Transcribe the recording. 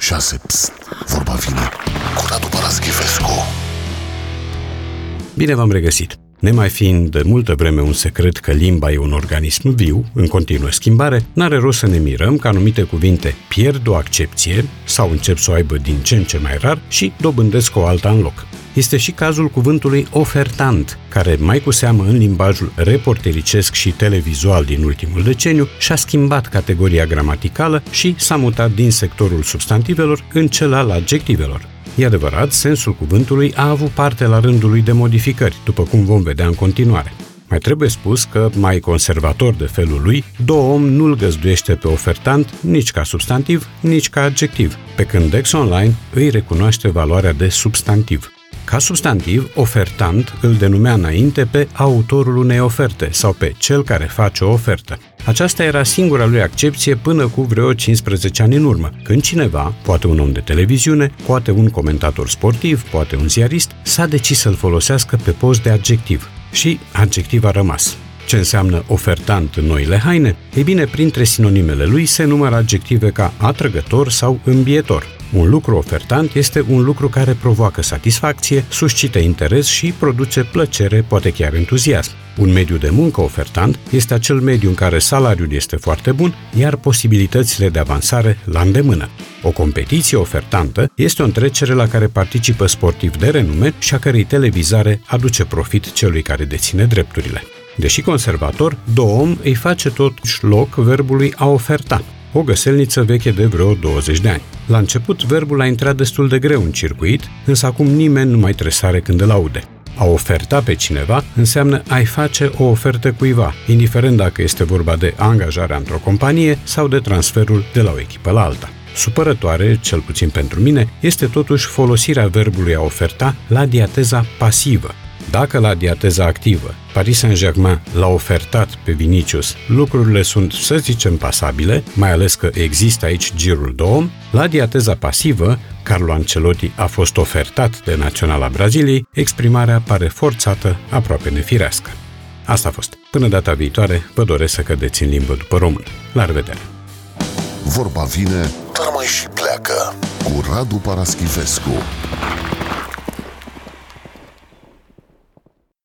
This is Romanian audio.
6. Psst, vorba vine cu Radu Paraschivescu. Bine v-am regăsit! Nemai fiind de multă vreme un secret că limba e un organism viu, în continuă schimbare, n-are rost să ne mirăm că anumite cuvinte pierd o accepție sau încep să o aibă din ce în ce mai rar și dobândesc o alta în loc. Este și cazul cuvântului ofertant, care, mai cu seamă în limbajul reportericesc și televizual din ultimul deceniu, și-a schimbat categoria gramaticală și s-a mutat din sectorul substantivelor în cel al adjectivelor. E adevărat, sensul cuvântului a avut parte la rândul lui de modificări, după cum vom vedea în continuare. Mai trebuie spus că, mai conservator de felul lui, Doom nu-l găzduiește pe ofertant nici ca substantiv, nici ca adjectiv, pe când Dex Online îi recunoaște valoarea de substantiv. Ca substantiv, ofertant îl denumea înainte pe autorul unei oferte sau pe cel care face o ofertă. Aceasta era singura lui accepție până cu vreo 15 ani în urmă, când cineva, poate un om de televiziune, poate un comentator sportiv, poate un ziarist, s-a decis să-l folosească pe post de adjectiv. Și adjectiv a rămas. Ce înseamnă ofertant în noile haine? Ei bine, printre sinonimele lui se numără adjective ca atrăgător sau îmbietor. Un lucru ofertant este un lucru care provoacă satisfacție, suscită interes și produce plăcere, poate chiar entuziasm. Un mediu de muncă ofertant este acel mediu în care salariul este foarte bun, iar posibilitățile de avansare la îndemână. O competiție ofertantă este o întrecere la care participă sportivi de renume și a cărei televizare aduce profit celui care deține drepturile. Deși conservator, Doom îi face totuși loc verbului a oferta, o găselniță veche de vreo 20 de ani. La început, verbul a intrat destul de greu în circuit, însă acum nimeni nu mai tresare când îl aude. A oferta pe cineva înseamnă a-i face o ofertă cuiva, indiferent dacă este vorba de angajarea într-o companie sau de transferul de la o echipă la alta. Supărătoare, cel puțin pentru mine, este totuși folosirea verbului a oferta la diateza pasivă. Dacă la diateza activă Paris Saint-Germain l-a ofertat pe Vinicius, lucrurile sunt, să zicem, pasabile, mai ales că există aici girul Doom, la diateza pasivă, Carlo Ancelotti a fost ofertat de Naționala Braziliei, exprimarea pare forțată, aproape nefirească. Asta a fost. Până data viitoare, vă doresc să cădeți în limbă după român. La revedere! Vorba vine, dar mai și pleacă cu Radu Paraschivescu.